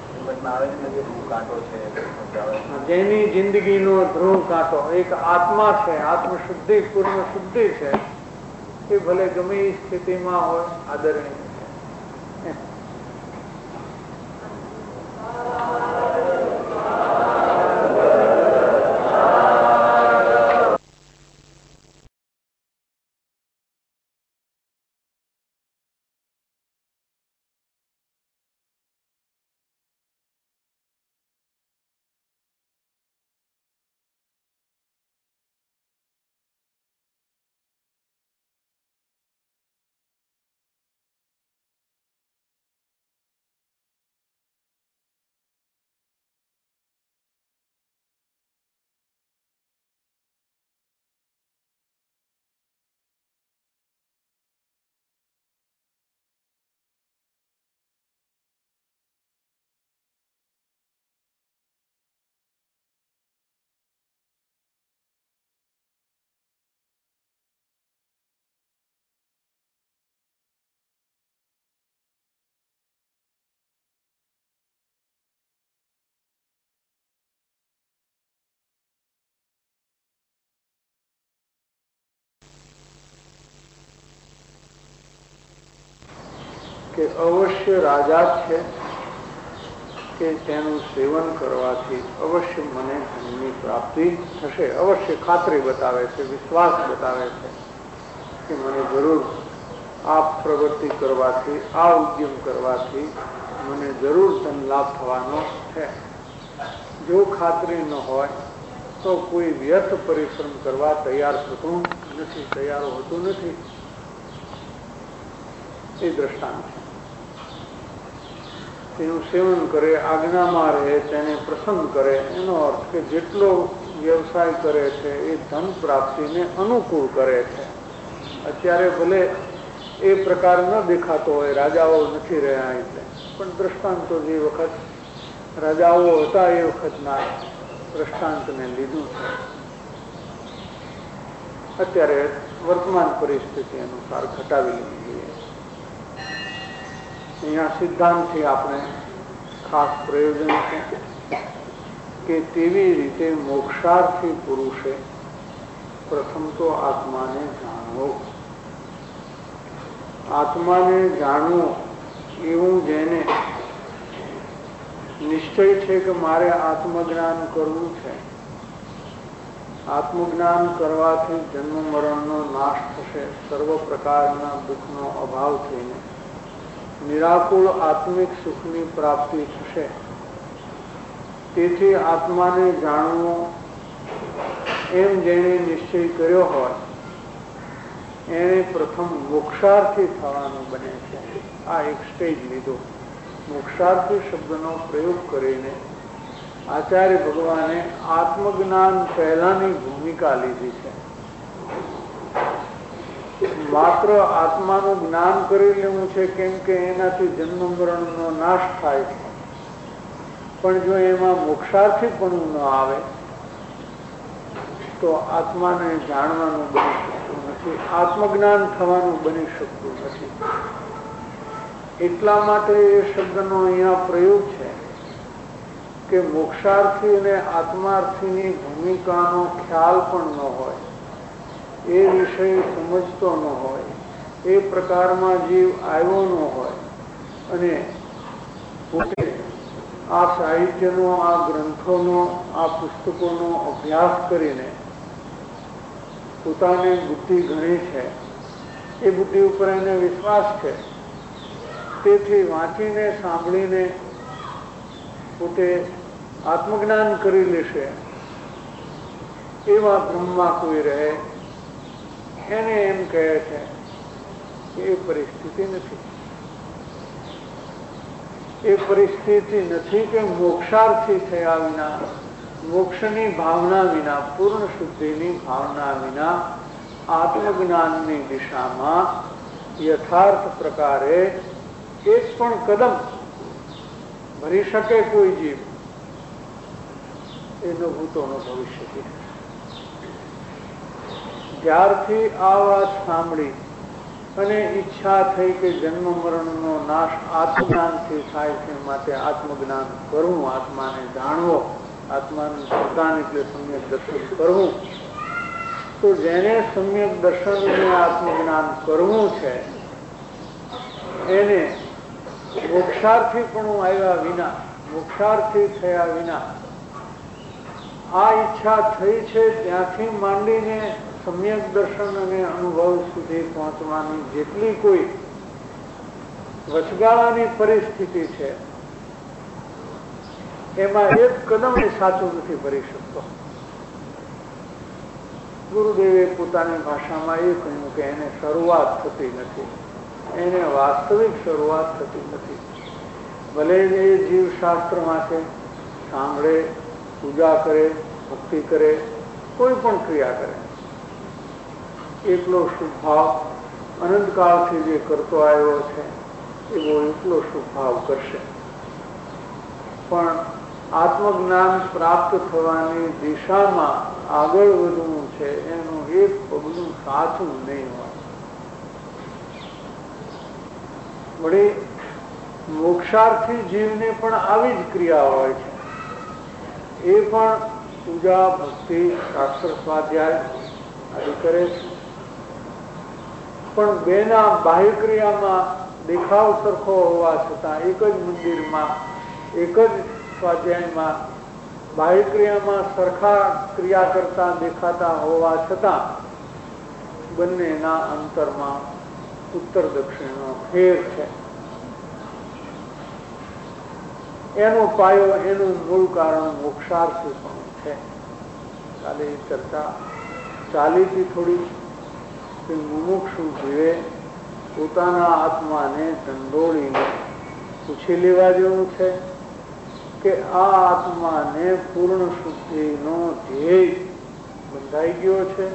જેની જિંદગીનો ધ્રુવ કાંટો એક આત્મા છે, આત્મશુદ્ધિ, પૂર્ણ શુદ્ધિ છે, એ ભલે ગમે એ સ્થિતિમાં હોય આદરણીય છે. કે અવશ્ય રાજા છે કે તેનું સેવન કરવાથી અવશ્ય મને ધનની પ્રાપ્તિ થશે. અવશ્ય ખાતરી બતાવે છે, વિશ્વાસ બતાવે છે. કે મને જરૂર આ પ્રવૃત્તિ કરવાથી, આ ઉદ્યમ કરવાથી મને જરૂર ધન લાભ થવાનો છે. જો ખાતરી ન હોય તો કોઈ વ્યર્થ પરિશ્રમ કરવા તૈયાર થતું નથી, તૈયાર હોતું નથી. એ દ્રષ્ટાંત છે. તેનું સેવન કરે, આજ્ઞામાં રહે, તેને પ્રસન્ન કરે, એનો અર્થ કે જેટલો વ્યવસાય કરે છે એ ધન પ્રાપ્તિને અનુકૂળ કરે છે. અત્યારે ભલે એ પ્રકાર ન દેખાતો હોય, રાજાઓ નથી રહ્યા એટલે, પણ દ્રષ્ટાંતો જે વખત રાજાઓ હતા એ વખતના દ્રષ્ટાંતને લીધું છે. અત્યારે વર્તમાન પરિસ્થિતિ અનુસાર ઘટાવી લેવી જોઈએ. અહીંયા સિદ્ધાંતથી આપણે ખાસ પ્રયોજન છે કે તેવી રીતે મોક્ષાર્થી પુરુષે પ્રથમ તો આત્માને જાણવો. આત્માને જાણવો એવું જેને નિશ્ચય છે કે મારે આત્મજ્ઞાન કરવું છે, આત્મજ્ઞાન કરવાથી જન્મ મરણનો નાશ થશે, સર્વ પ્રકારના દુઃખનો અભાવ થઈને નિરાકુળ આત્મિક સુખની પ્રાપ્તિ થશે. તેથી આત્માને જાણવો એમ જેને નિશ્ચય કર્યો હોય એને પ્રથમ મોક્ષાર્થી થવાનું બને છે. આ એક સ્ટેજ લીધો. મોક્ષાર્થી શબ્દનો પ્રયોગ કરીને આચાર્ય ભગવાને આત્મજ્ઞાન પહેલાની ભૂમિકા લીધી છે. માત્ર આત્માનું જ્ઞાન કરી લેવું છે કેમ કે એનાથી જન્મ મરણનો નાશ થાય છે, પણ જો એમાં મોક્ષાર્થી પણ ન આવે તો આત્માને જાણવાનું બની શકતું નથી, આત્મજ્ઞાન થવાનું બની શકતું નથી. એટલા માટે એ શબ્દનો અહીંયા પ્રયોગ છે કે મોક્ષાર્થી અને આત્માર્થીની ભૂમિકાનો ખ્યાલ પણ ન હોય, એ વિષય સમજતો ન હોય, એ પ્રકારમાં જીવ આવ્યો ન હોય અને પોતે આ સાહિત્યનો, આ ગ્રંથોનો, આ પુસ્તકોનો અભ્યાસ કરીને પોતાની બુદ્ધિ ઘણી છે, એ બુદ્ધિ ઉપર એને વિશ્વાસ છે, તેથી વાંચીને સાંભળીને પોતે આત્મજ્ઞાન કરી લેશે એવા બ્રહ્મા કોઈ રહે, એને એમ કહે છે કે એ પરિસ્થિતિ નથી. એ પરિસ્થિતિ નથી કે મોક્ષાર્થી થયા વિના, મોક્ષની ભાવના વિના, પૂર્ણ શુદ્ધિની ભાવના વિના આત્મજ્ઞાનની દિશામાં યથાર્થ પ્રકારે એક પણ કદમ ભરી શકે કોઈ જીવ, એનો ભૂતોનો ભવિષ્ય. જ્યારથી આ વાત સાંભળી અને ઈચ્છા થઈ કે જન્મ મરણનો નાશ આત્મજ્ઞાનથી થાય છે, માટે આત્મજ્ઞાન કરવું, આત્માને જાણવો, આત્માનું પ્રધાન એટલે સમ્યક દર્શન કરવું, તો જેને સમ્યક દર્શન અને આત્મજ્ઞાન કરવું છે એને મોક્ષાર્થી પણ આવ્યા વિના, મોક્ષાર્થી થયા વિના આ ઈચ્છા થઈ છે ત્યાંથી માંડીને સમ્યક દર્શન અને અનુભવ સુધી પહોંચવાની જેટલી કોઈ વચગાળાની પરિસ્થિતિ છે એમાં એક કદમ એ સાચું નથી ભરી શકતો. ગુરુદેવે પોતાની ભાષામાં એ કહ્યું કે એને શરૂઆત થતી નથી, એને વાસ્તવિક શરૂઆત થતી નથી. ભલે એ જીવ શાસ્ત્ર વાંચે, સાંભળે, પૂજા કરે, ભક્તિ કરે, કોઈ પણ ક્રિયા કરે, એકલો શુભ ભાવ અનંતકાળથી જે કરતો આવ્યો છે એવો એકલો શુભ ભાવ કરશે, પણ આત્મજ્ઞાન પ્રાપ્ત થવાની દિશામાં આગળ વધવું છે એનું એક પગલું સાચું નહીં હોય. વળી મોક્ષાર્થી જીવને પણ આવી જ ક્રિયા હોય છે. એ પણ પૂજા, ભક્તિ, શાસ્ત્ર સ્વાધ્યાય આદિ કરે છે, પણ બેના બાહ્ય ક્રિયામાં દેખાવ સરખો હોવા છતાં, એક જ મંદિરમાં, એક જ સ્વાધ્યાયમાં બાહ્ય ક્રિયામાં સરખા ક્રિયા કરતા દેખાતા હોવા છતાં બંનેના અંતરમાં ઉત્તર દક્ષિણનો ફેર છે. એનો પાયો, એનું મૂળ કારણ મોક્ષાર્થી પણ છે. કાલે ચર્ચા ચાલી હતી થોડી કે મુમુક્ષુ જીવે પોતાના આત્માને દંડોળીને પૂછી લેવા જેવું છે કે આ આત્માને પૂર્ણ શુદ્ધિનો ધ્યેય બંધાઈ ગયો છે.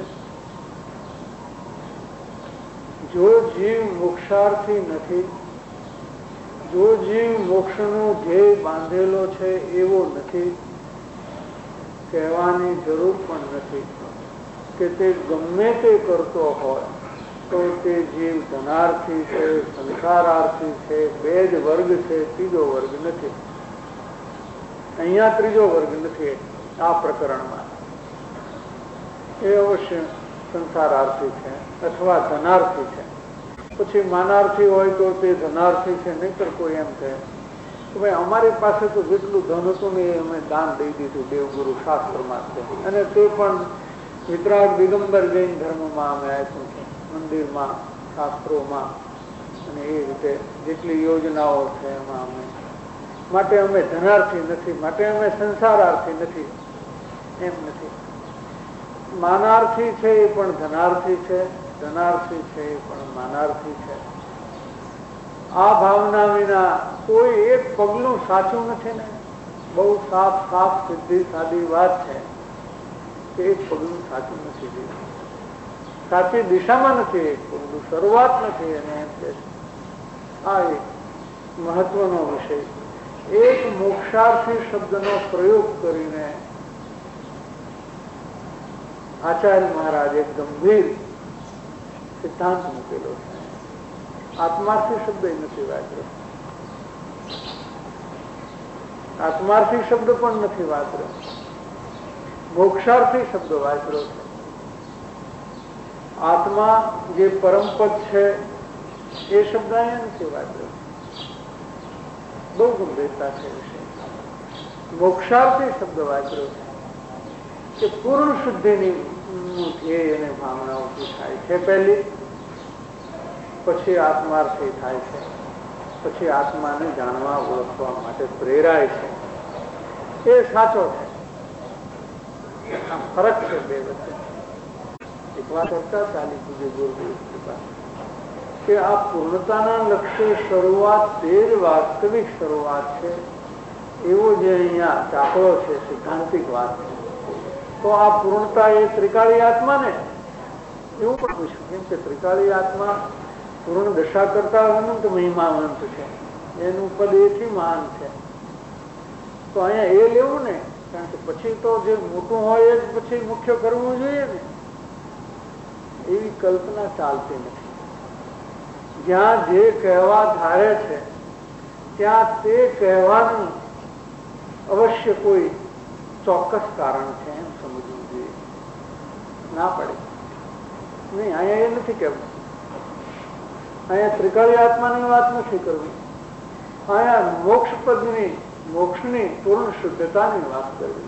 જો જીવ મોક્ષાર્થી નથી, જો જીવ મોક્ષનો ધ્યેય બાંધેલો છે એવો નથી, કહેવાની જરૂર પણ નથી કે તે ગમે તે કરતો હોય તો તે જીવ ધનાર્થી છે, સંસારાર્થી છે, બે જ વર્ગ છે, ત્રીજો વર્ગ નથી. અહીંયા ત્રીજો વર્ગ નથી. આ પ્રકરણમાં એ અવશ્ય સંસારાર્થી છે અથવા ધનાર્થી છે. પછી માનાર્થી હોય તો તે ધનાર્થી છે. નહીતર કોઈ એમ કહે કે ભાઈ અમારી પાસે તો જેટલું ધન હતું ને એ અમે દાન દઈ દીધું દેવગુરુ શાસ્ત્રમાં છે, અને તે પણ વિતરાગ દિગંબર જૈન ધર્મમાં અમે આપ્યું છે, મંદિરમાં, શાસ્ત્રોમાં, અને એ રીતે જેટલી યોજનાઓ છે એમાં અમે, માટે અમે ધનાર્થી નથી, માટે અમે સંસારાર્થી નથી. એમ નથી. માનાર્થી છે એ પણ ધનાર્થી છે, ધનાર્થી છે એ પણ માનાર્થી છે. આ ભાવના વિના કોઈ એક પગલું સાચું નથી ને. બહુ સાફ સાફ સીધી સાદી વાત છે કે એક પગલું સાચું નથી, સાચી દિશામાં નથી, એક પગલું શરૂઆત નથી. અને એમ કે આ એક મહત્વનો વિષય. એક મોક્ષાર્થી શબ્દનો પ્રયોગ કરીને આચાર્ય મહારાજ એક ગંભીર સિદ્ધાંત મૂકેલો છે. આત્માર્થી શબ્દ નથી વાપર્યો, આત્માર્થી શબ્દ પણ નથી વાપર્યો, મોક્ષાર્થી શબ્દ વાપર્યો છે. આત્મા જે પરમપદ છે એ શબ્દ અહીંયા નથી વાપર્યો. બહુ ગંભીરતા છે વિષય. મોક્ષાર્થી શબ્દ વાપર્યો છે કે પૂર્ણ શુદ્ધિની ધ્યેય અને ભાવના ઉભી થાય છે પહેલી, પછી આત્માર્થી થાય છે, પછી આત્માને જાણવા ઓળખવા માટે પ્રેરાય છે. એ સાચો છે. ફરક છે બે વચ્ચે. એક વાત ચર્ચા ચાલી પૂજ્ય ગુરુદેવ કૃપા કે આ પૂર્ણતાના લક્ષ્ય શરૂઆત તે જ વાસ્તવિક શરૂઆત છે એવો જે અહીંયા દાખલો છે, સિદ્ધાંતિક વાત છે. તો આ પૂર્ણતા એ ત્રિકાળી આત્મા ને એવું પણ પૂછ્યું, કેમ કે ત્રિકાળી આત્મા પૂર્ણ દશા કરતા અનંત મહિમાવંત છે, એનું પદ એથી મહાન છે. તો અહીંયા એ લેવું ને, કારણ કે પછી તો જે મોટું હોય એ જ પછી મુખ્ય કરવું જોઈએ ને, એવી કલ્પના ચાલતી નથી. જ્યાં જે કહેવા ધારે છે ત્યાં તે કહેવાનું અવશ્ય કોઈ ચોક્કસ કારણ છે એમ સમજવું જોઈએ. ના પડે નહીં. અહીંયા એ નથી કહેવું, અહીંયા ત્રિકાળી આત્માની વાત નથી કરવી, અહીંયા મોક્ષ પદની, મોક્ષની પૂર્ણ શુદ્ધતાની વાત કરવી,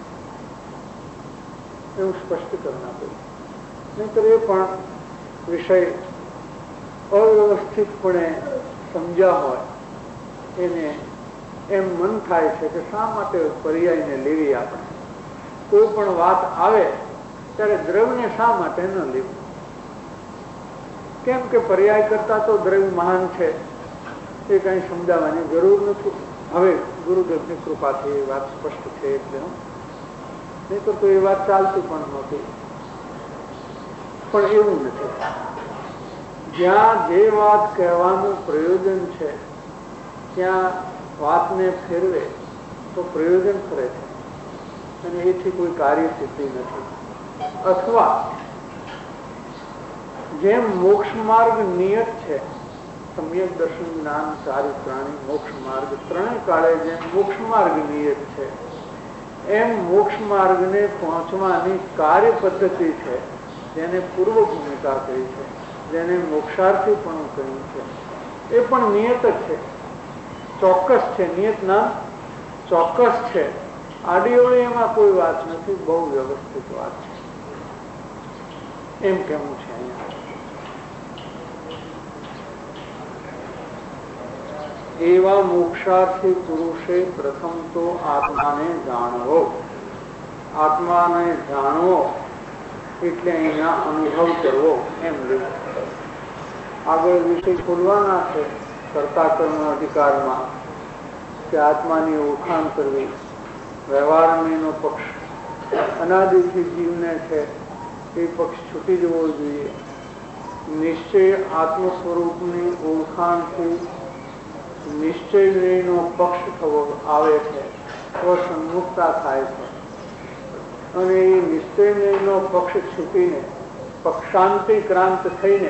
એવું સ્પષ્ટ કરના પડે. નહીતર એ પણ વિષય અવ્યવસ્થિતપણે સમજ્યા હોય એને એમ મન થાય છે કે શા માટે પર્યાયને લેવી. આપણે કોઈ પણ વાત આવે ત્યારે દ્રવ્યને શા માટે ન લેવું? કેમ કે પર્યાય કરતા તો દ્રવ્ય મહાન છે, એ કઈ સમજાવવાની જરૂર નથી. હવે ગુરુદેવની કૃપાથી એ વાત સ્પષ્ટ છે એકદમ. નહીં તો એ વાત ચાલતી પણ નહોતી. પણ એવું નથી. જ્યાં જે વાત કહેવાનું પ્રયોજન છે ત્યાં વાતને ફેરવે તો પ્રયોજન કરે છે, અને એથી કોઈ કાર્ય સિદ્ધિ નથી. અથવા જેમ મોક્ષ માર્ગ નિયત છે, સમ્યક દર્શન, જ્ઞાન, ચારિત્રાણી, મોક્ષ માર્ગ ત્રણેય કાળે જેમ મોક્ષ માર્ગ નિયત છે, એમ મોક્ષ માર્ગને પહોંચવાની કાર્ય પદ્ધતિ છે, જેને પૂર્વ ભૂમિકા કહી છે, જેને મોક્ષાર્થી પણ કહ્યું છે, એ પણ નિયત જ છે, ચોક્કસ છે. નિયત નામ ચોક્કસ છે. આડીઓળી એમાં કોઈ વાત નથી, બહુ વ્યવસ્થિત વાત છે એમ કેવું છે અહીંયા. એવા મોક્ષાર્થી પુરુષે પ્રથમ તો આત્માને જાણવો. આત્માને જાણવો એટલે અહીંયા અનુભવ કરવો એમ લીધું. આગળ વિષય ખોલવાના છે કર્તા કર્મ અધિકારમાં કે આત્માની ઓળખાણ કરવી. વ્યવહારનો પક્ષ અનાદિથી જીવને છે એ પક્ષ છૂટી જવો જોઈએ. નિશ્ચય આત્મ સ્વરૂપની ઓળખાણથી નિશ્ચયનો પક્ષ થવો આવે છે, સ્વસન્મુખતા થાય છે. અને એ નિશ્ચયનો પક્ષ છૂટીને પક્ષાંતિક્રાંત થઈને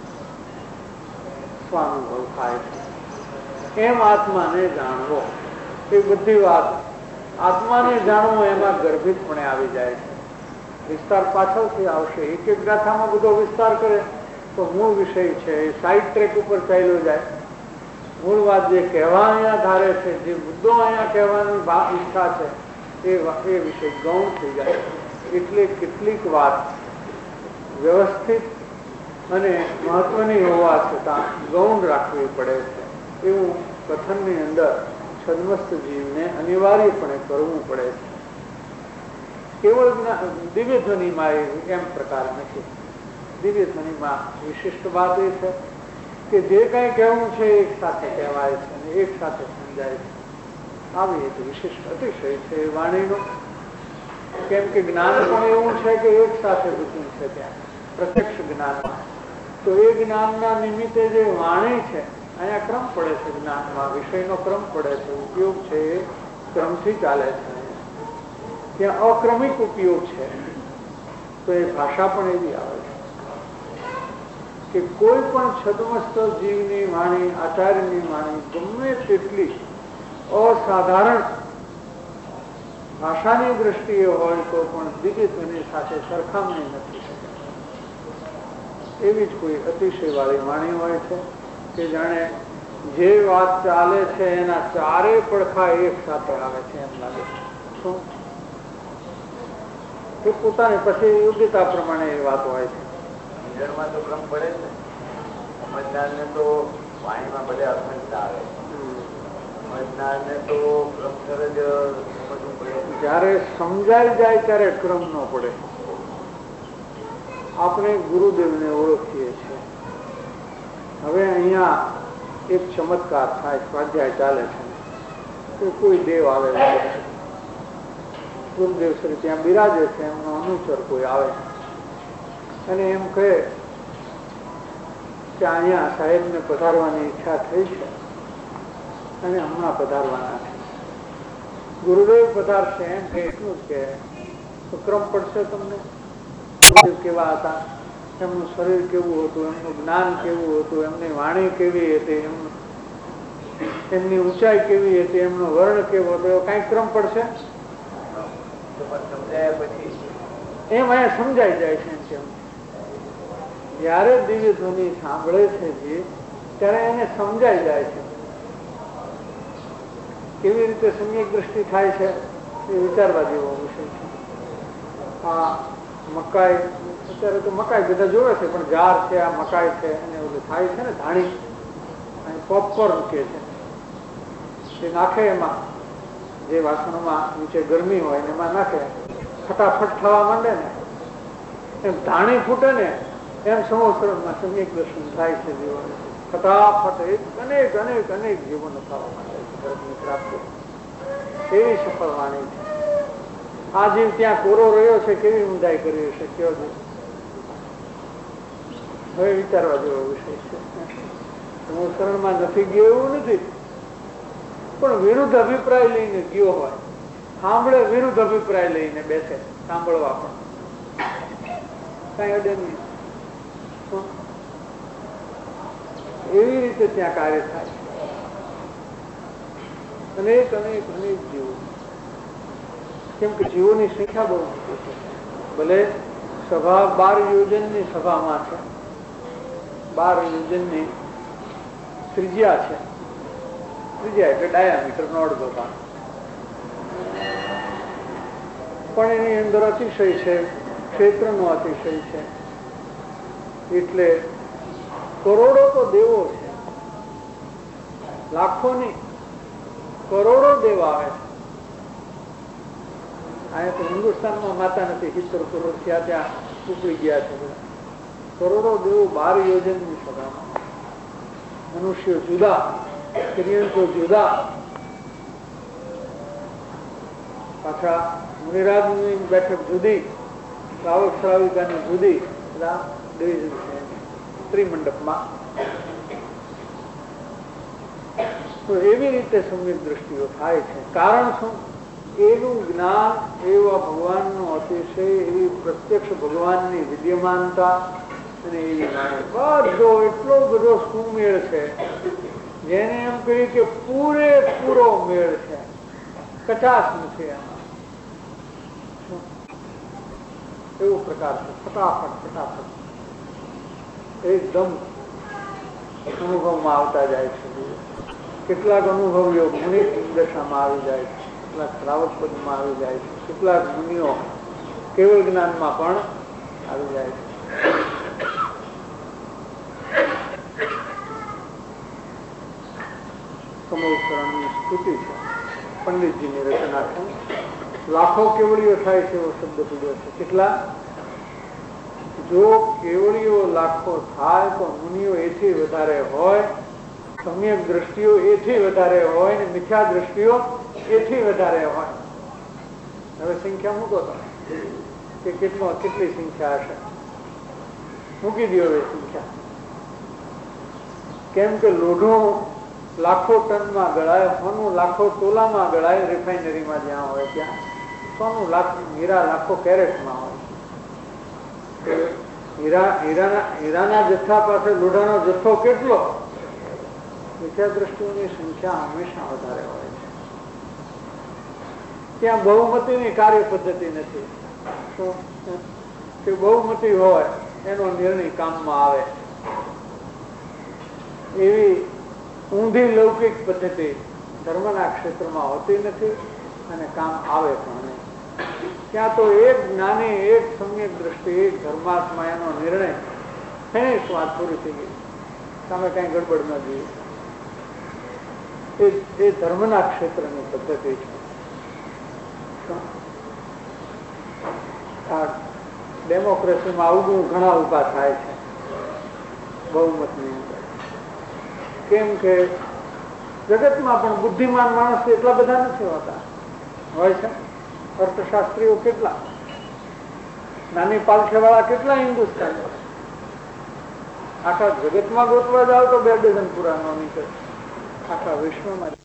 સ્વાનુભવ થાય છે. એમ આત્માને જાણવો. એ બધી વાત આત્માને જાણવો એમાં ગર્ભિતપણે આવી જાય છે. વિસ્તાર પાછળથી આવશે. એક એક ગાથામાં બધો વિસ્તાર કરે તો મૂળ વિષય છે એ સાઈડ ટ્રેક ઉપર ચાલ્યો જાય. મૂળ વાત જે કહેવા અહીંયા ધારે છે, જે મુદ્દો અહીંયા કહેવાની ઈચ્છા છે એ વિષય ગૌણ થઈ જાય. એટલે કેટલીક વાત વ્યવસ્થિત અને મહત્વની હોવા છતાં ગૌણ રાખવી પડે છે. એવું કથનની અંદર છદ્મસ્ત જીવને અનિવાર્યપણે કરવું પડે છે. કેવળ દિવ્ય ધ્વનિમાં એમ પ્રકાર નથી. દિવ્ય ધ્વનિમાં વિશિષ્ટ વાત એ છે કે જે કંઈ કહેવું છે એક સાથે કહેવાય છે અને એક સાથે સમજાય છે. આવી એક વિશિષ્ટ અતિશય છે વાણીનો. કેમ કે જ્ઞાન પણ એવું છે કે એક સાથે બધું છે ત્યાં પ્રત્યક્ષ જ્ઞાનમાં. તો એ જ્ઞાનના નિમિત્તે જે વાણી છે અહીંયા ક્રમ પડે છે. જ્ઞાનમાં વિષયનો ક્રમ પડે છે. ઉપયોગ છે એ ક્રમથી ચાલે છે. ત્યાં અક્રમિક ઉપયોગ છે તો એ ભાષા પણ એવી આવે છે કે કોઈ પણ છદ્મસ્ત જીવની વાણી, આચાર્યની વાણી ગમે તેટલી અસાધારણ ભાષાની દ્રષ્ટિએ હોય તો પણ દિવ્ય ધ્વનિ સાથે સરખામણી નથી શકે. એવી જ કોઈ અતિશય વાળી વાણી હોય છે કે જાણે જે વાત ચાલે છે એના ચારે પડખા એક સાથે આવે છે એમ લાગે. શું કે પોતાની પછી યોગ્યતા પ્રમાણે એ વાત હોય છે. સમજણમાં તો ક્રમ પડે છે. સમજનારને તો વાણીમાં બધે અખંડતા આવે. સમજનારને તો ક્રમસર જ સમજવું પડે. જયારે સમજાઈ જાય ત્યારે ક્રમ ન પડે. આપણે ગુરુદેવને ઓળખીએ છીએ. હવે અહીંયા એક ચમત્કાર થાય, સ્વાધ્યાય ચાલે છે કે કોઈ દેવ આવે છે, ગુરુદેવ શ્રી ત્યાં બિરાજે છે, એમનો અનુચર કોઈ આવે અને એમ કહે કે અહીંયા સાહેબને પધારવાની ઈચ્છા થઈ છે અને હમણાં પધારવાના છે. ગુરુદેવ પધારશે એમ કે એટલું જ કે ક્રમ પડશે તમને. ગુરુદેવ કેવા હતા, એમનું શરીર કેવું હતું, એમનું જ્ઞાન કેવું હતું, એમની વાણી કેવી હતી, એમની ઊંચાઈ કેવી હતી, એમનો વર્ણ કેવો હતો, એવો કઈ ક્રમ પડશે? એમ અહીંયા સમજાઈ જાય છે. કેમ જયારે દિવ્ય ધ્વનિ સાંભળે છે જે ત્યારે એને સમજાઈ જાય છે. કેવી રીતે સમ્યક દ્રષ્ટિ થાય છે એ વિચારવા જેવો વિષય છે. આ મકાઈ, અત્યારે તો મકાઈ બધા જોવે છે પણ જાર છે, આ મકાઈ છે અને ઓલું થાય છે ને ધાણી, પોપકોર્ન કે છે એ નાખે એમાં જે વાસણોમાં નીચે ગરમી હોય ને એમાં નાખે, ફટાફટ થવા માંડે ને એમ ધાણી ફૂટે ને એમ સંવત્સરમાં સમ્યક દર્શન થાય છે. જીવન ફટાફટ અનેક અનેક અનેક જીવનો થવા માંડે છે. ધર્મની પ્રાપ્તિ એવી સફળ વાણી છે. આ જીવ ત્યાં કોરો રહ્યો છે, કેવી ઊંધાઈ કરી હશે કયો જીવ? હવે વિચારવા જેવો વિષય છે. સંવત્સરમાં નથી ગયો એવું નથી, પણ વિરુદ્ધ અભિપ્રાય લઈને ગયો હોય, સાંભળે વિરુદ્ધ અભિપ્રાય લઈને બેસે સાંભળવા પણ કઈ અડે નહીં. એવી રીતે ત્યાં કાર્ય થાય. અનેક અનેક અનેક જીવો, કેમ કે જીવોની સંખ્યા બહુ મોટી છે. ભલે સભા 12 યોજનની સભામાં છે, 12 યોજનની ત્રિજ્યા છે. ત્રિજ્યા એટલે ડાયામીટર નો અડધો ભાગ, પણ એની અંદર અતિશય છે, ક્ષેત્રનો અતિશય છે. એટલે કરોડો તો દેવો છે લાખોની કરોડો દેવ આવે છે. અહીંયા તો હિન્દુસ્તાનમાં માતા નથી, 70 કરોડ ત્યાં ત્યાં ઉપડી ગયા છે. કરોડો દેવો 12 યોજનની સભામાં, મનુષ્યો જુદા, સ્ત્રીઓ જુદા, પાછા મુનિરાજની બેઠક જુદી, શ્રાવક શ્રાવિકાની જુદી, બધા ડિવિઝન છે ત્રિમંડપમાં. તો એવી રીતે સમ્યક દ્રષ્ટિઓ થાય છે. કારણ શું? એનું જ્ઞાન, એવા ભગવાનનો અતિશય, એવી પ્રત્યક્ષ ભગવાનની વિદ્યમાનતા અને એવી બધો એટલો બધો સુમેળ છે, જેને એમ કહ્યું કે પૂરેપૂરો મેળ છે, કચાશ નથી એમાં. એવો પ્રકાર છે. ફટાફટ એકદમ અનુભવમાં આવતા જાય છે. કેટલાક અનુભવીઓ મુનિ દશામાં આવી જાય છે, કેટલાક શ્રાવક પદમાં આવી જાય છે, કેટલાક મુનિઓ કેવળ જ્ઞાનમાં પણ આવી જાય છે. સમોસરણની સ્તુતિ છે, પંડિતજીની રચના છે. લાખો કેવળીઓ થાય છે એવો શબ્દ પીડ્યો છે. કેટલા? જો કેવળીઓ લાખો થાય તો મુનિઓ એથી વધારે હોય, સમ્યક દ્રષ્ટિઓ એથી વધારે હોય ને મિથ્યા દ્રષ્ટિઓ એથી વધારે હોય. હવે સંખ્યા મૂકો તમે કે કેટલી સંખ્યા હશે, મૂકી દો હવે સંખ્યા. કેમ કે લોઢું લાખો ટનમાં ગળાય, સોનું લાખો તોલામાં ગળાય, રિફાઇનરીમાં જ્યાં હોય ત્યાં સોનું હીરા લાખો કેરેટમાં હોય. હીરાના જથ્થા પાસે લોઢાનો જથ્થો કેટલો? મિથ્યા દ્રષ્ટિઓની સંખ્યા હંમેશા વધારે હોય છે. ત્યાં બહુમતીની કાર્ય પદ્ધતિ નથી. કે બહુમતી હોય એનો નિર્ણય કામમાં આવે, એવી ઊંધી લૌકિક પદ્ધતિ ધર્મના ક્ષેત્રમાં હોતી નથી અને કામ આવે પણ નહીં. ત્યાં તો એક જ્ઞાની, એક સમ્યક દ્રષ્ટિ, એક ધર્માત્મા, એનો નિર્ણય ફિનિશ, વાત પૂરી થઈ ગઈ, સામે કઈ ગડબડ ન જોઈએ. એ ધર્મના ક્ષેત્રની પદ્ધતિ છે. ડેમોક્રેસીમાં આવું ઘણા ઉભા થાય છે બહુમતની અંદર. કેમ કે જગતમાં પણ બુદ્ધિમાન માણસ એટલા બધા નથી હોતા. હોય છે અર્થશાસ્ત્રીઓ કેટલા, નાની પાલખેવાળા કેટલા હિન્દુસ્તાનમાં. આખા જગતમાં ગોતવા જાવ તો 2 ડઝન પૂરા ન નીકળે, આખા વિશ્વમાં.